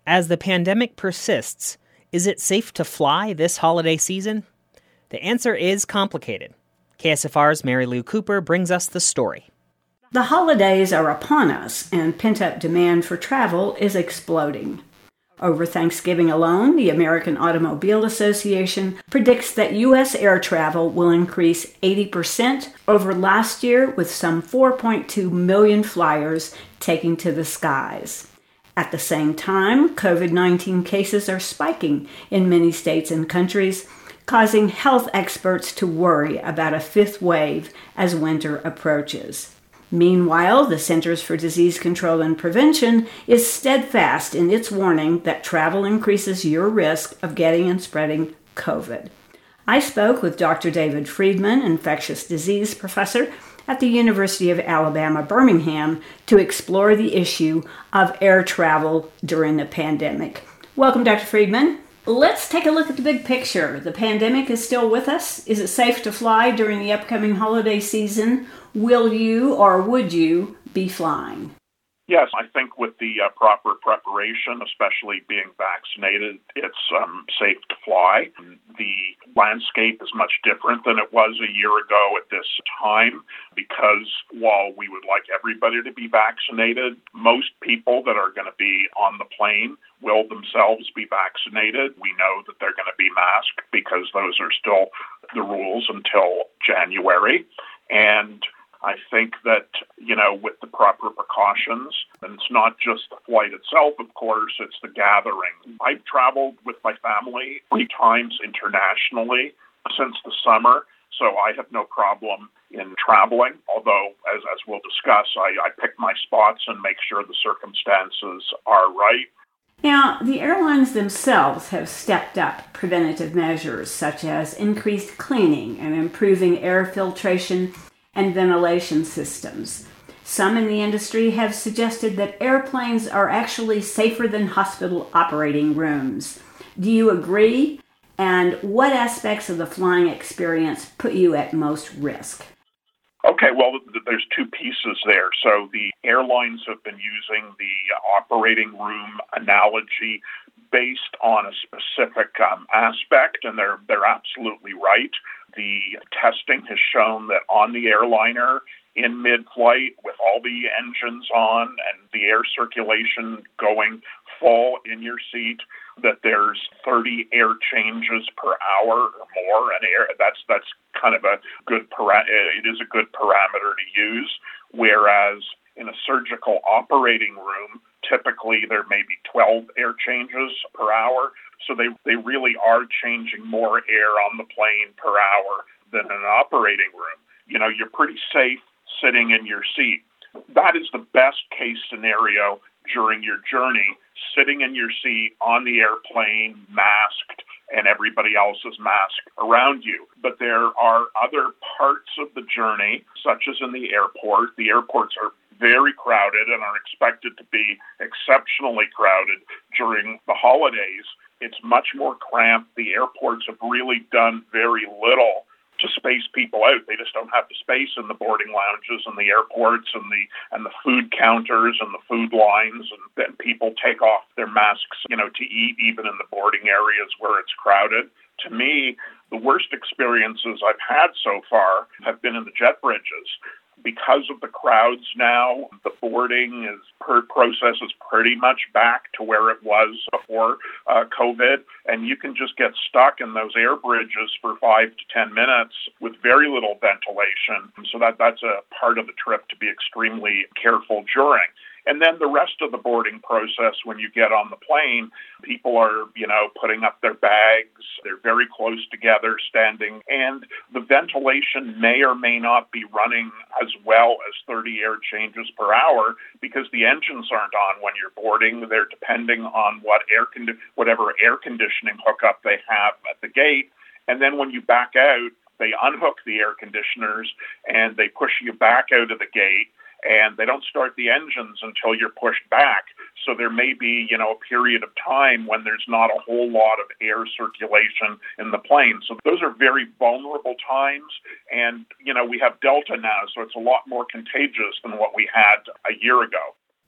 As the pandemic persists, is it safe to fly this holiday season? The answer is complicated. KSFR's Mary Lou Cooper brings us the story. The holidays are upon us, and pent-up demand for travel is exploding. Over Thanksgiving alone, the American Automobile Association predicts that U.S. air travel will increase 80% over last year, with some 4.2 million flyers taking to the skies. At the same time, COVID-19 cases are spiking in many states and countries, causing health experts to worry about a fifth wave as winter approaches. Meanwhile, the Centers for Disease Control and Prevention is steadfast in its warning that travel increases your risk of getting and spreading COVID. I spoke with Dr. David Friedman, infectious disease professor at the University of Alabama, Birmingham, to explore the issue of air travel during the pandemic. Welcome, Dr. Friedman. Let's take a look at the big picture. The pandemic is still with us. Is it safe to fly during the upcoming holiday season? Will you or would you be flying? Yes, I think with the proper preparation, especially being vaccinated, it's safe to fly. The landscape is much different than it was a year ago at this time because while we would like everybody to be vaccinated, most people that are going to be on the plane will themselves be vaccinated. We know that they're going to be masked because those are still the rules until January. And I think that, with the proper precautions, and it's not just the flight itself, of course, it's the gathering. I've traveled with my family 3 times internationally since the summer, so I have no problem in traveling, although, as we'll discuss, I pick my spots and make sure the circumstances are right. Now, the airlines themselves have stepped up preventative measures such as increased cleaning and improving air filtration and ventilation systems. Some in the industry have suggested that airplanes are actually safer than hospital operating rooms. Do you agree? And what aspects of the flying experience put you at most risk? Okay, well, there's 2 pieces there. So the airlines have been using the operating room analogy based on a specific aspect, and they're absolutely right. The testing has shown that on the airliner, in mid-flight, with all the engines on and the air circulation going full in your seat, that there's 30 air changes per hour or more. And that's kind of a good it is a good parameter to use. Whereas in a surgical operating room, typically there may be 12 air changes per hour. So they really are changing more air on the plane per hour than in an operating room. You're pretty safe sitting in your seat. That is the best case scenario during your journey, sitting in your seat on the airplane, masked, and everybody else is masked around you. But there are other parts of the journey, such as in the airport. The airports are very crowded and are expected to be exceptionally crowded during the holidays. It's much more cramped. The airports have really done very little to space people out. They just don't have the space in the boarding lounges and the airports and the food counters and the food lines, and then people take off their masks, to eat even in the boarding areas where it's crowded. To me, the worst experiences I've had so far have been in the jet bridges. Because of the crowds now, the boarding process is pretty much back to where it was before COVID, and you can just get stuck in those air bridges for 5 to 10 minutes with very little ventilation. So that's a part of the trip to be extremely careful during. And then the rest of the boarding process, when you get on the plane, people are, putting up their bags. They're very close together, standing. And the ventilation may or may not be running as well as 30 air changes per hour because the engines aren't on when you're boarding. They're depending on whatever air conditioning hookup they have at the gate. And then when you back out, they unhook the air conditioners and they push you back out of the gate. And they don't start the engines until you're pushed back. So there may be, a period of time when there's not a whole lot of air circulation in the plane. So those are very vulnerable times. And, we have Delta now, so it's a lot more contagious than what we had a year ago.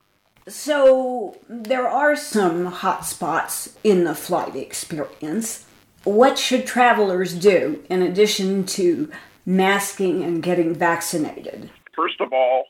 So there are some hot spots in the flight experience. What should travelers do in addition to masking and getting vaccinated? First of all,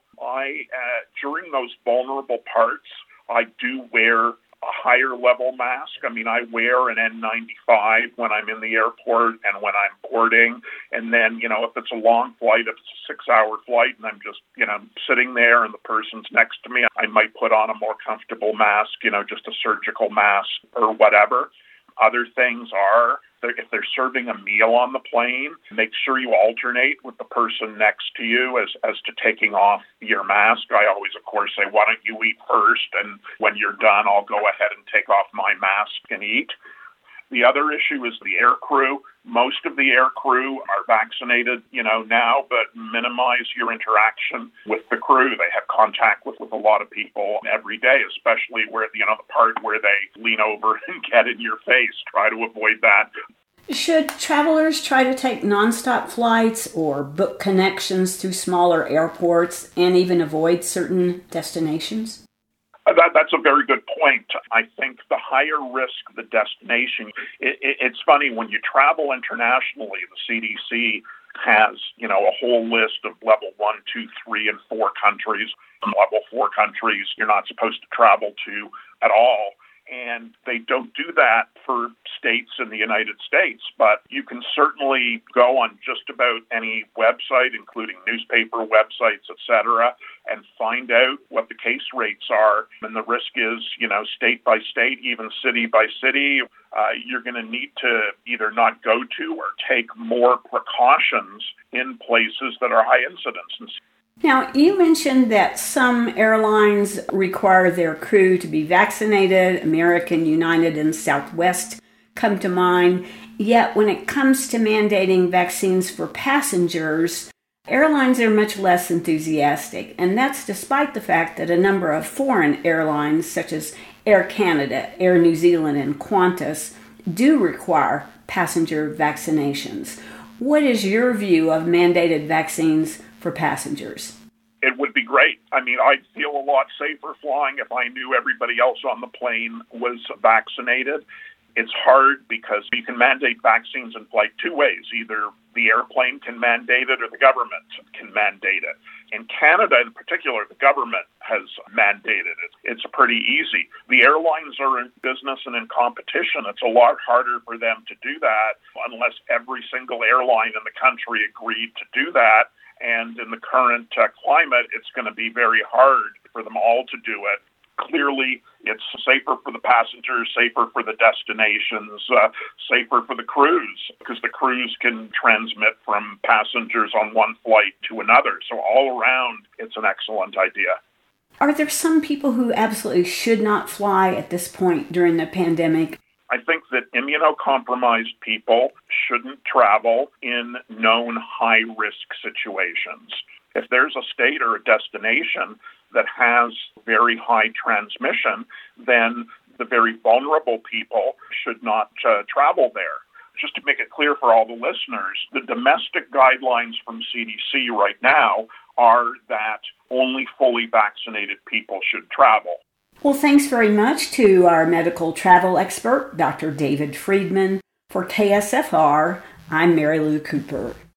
during those vulnerable parts, I do wear a higher level mask. I mean, I wear an N95 when I'm in the airport and when I'm boarding. And then, if it's a long flight, if it's a 6-hour flight and I'm just, sitting there and the person's next to me, I might put on a more comfortable mask, just a surgical mask or whatever. Other things are, if they're serving a meal on the plane, make sure you alternate with the person next to you as to taking off your mask. I always, of course, say, why don't you eat first? And when you're done, I'll go ahead and take off my mask and eat. The other issue is the air crew. Most of the air crew are vaccinated, now, but minimize your interaction with the crew. They have contact with a lot of people every day, especially where, the part where they lean over and get in your face. Try to avoid that. Should travelers try to take nonstop flights or book connections through smaller airports and even avoid certain destinations? That's a very good point. I think the higher risk the destination, it's funny, when you travel internationally, the CDC has, a whole list of level 1, 2, 3, and 4 countries. Level 4 countries you're not supposed to travel to at all. And they don't do that for states in the United States, but you can certainly go on just about any website, including newspaper websites, etc., and find out what the case rates are. And the risk is, state by state, even city by city, you're going to need to either not go to or take more precautions in places that are high incidence. Now, you mentioned that some airlines require their crew to be vaccinated. American, United, and Southwest come to mind. Yet, when it comes to mandating vaccines for passengers, airlines are much less enthusiastic. And that's despite the fact that a number of foreign airlines, such as Air Canada, Air New Zealand, and Qantas, do require passenger vaccinations. What is your view of mandated vaccines for passengers? It would be great. I mean, I'd feel a lot safer flying if I knew everybody else on the plane was vaccinated. It's hard because you can mandate vaccines in flight two ways. Either the airplane can mandate it or the government can mandate it. In Canada, in particular, the government has mandated it. It's pretty easy. The airlines are in business and in competition. It's a lot harder for them to do that unless every single airline in the country agreed to do that. And in the current climate, it's going to be very hard for them all to do it. Clearly, it's safer for the passengers, safer for the destinations, safer for the crews, because the crews can transmit from passengers on one flight to another. So all around, it's an excellent idea. Are there some people who absolutely should not fly at this point during the pandemic? I think that immunocompromised people shouldn't travel in known high-risk situations. If there's a state or a destination that has very high transmission, then the very vulnerable people should not travel there. Just to make it clear for all the listeners, the domestic guidelines from CDC right now are that only fully vaccinated people should travel. Well, thanks very much to our medical travel expert, Dr. David Friedman. For KSFR, I'm Mary Lou Cooper.